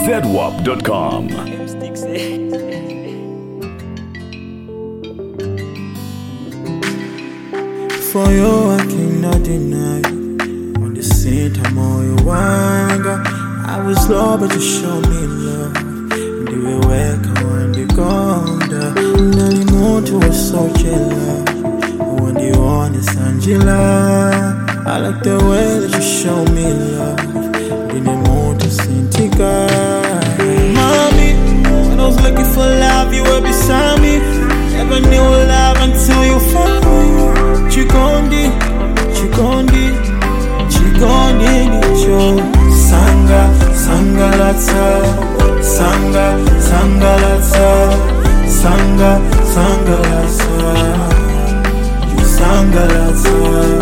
zedwap.com. For you I cannot deny. On the same time all you wanga, I was low but you showed me love. Ndiwe weka wandikonda, nali muntu wasochela, wandione sanjila. I like the way that you show me love. Ndine muntu sintika. Mommy, when I was looking for love, you were beside me. Never knew love until you found me. Chikondi nicho. Sangalatsa. You sangalatsa.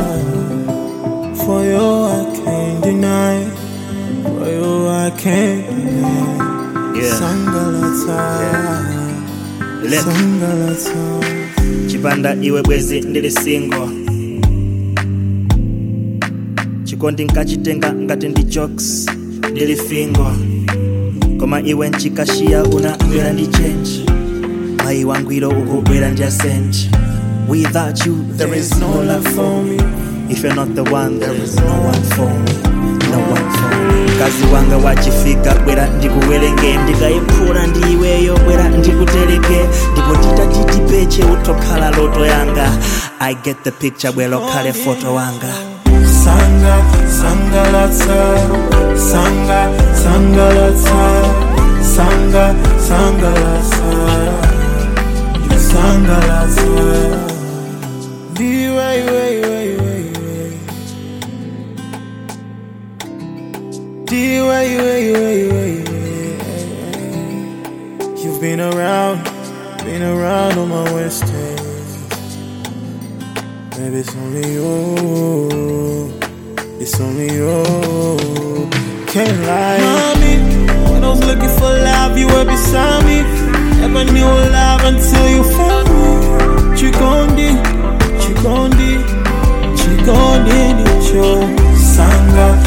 For you I can't deny. For you I can't deny. Sangalatsa. Sangalatsa. Chipanda iwe bwezi ndili single. Chikondi nkachitenga ngati ndi jokes ndili fingo. Koma iwe nchikashia unabwera ndi change. Mai wangwiro ukubwera ndi asenge. Without you there is no love for me. If you're not the one there is no one for me. No one for me. Kazi wanga wachifika bwera ndikuwerenge. Ndikayipura ndiweyo bwera ndikutereke. Ndipo titi peche utokhala loto yanga. I get the picture bwelo kale photo wanga. Sangalatsa. You sangalatsa. Way. You've been around on my west end. Baby, it's only you. Can't lie. Mommy, when I was looking for love, you were beside me. Never knew love until you found me. Chikondi nicho. Sangalatsa.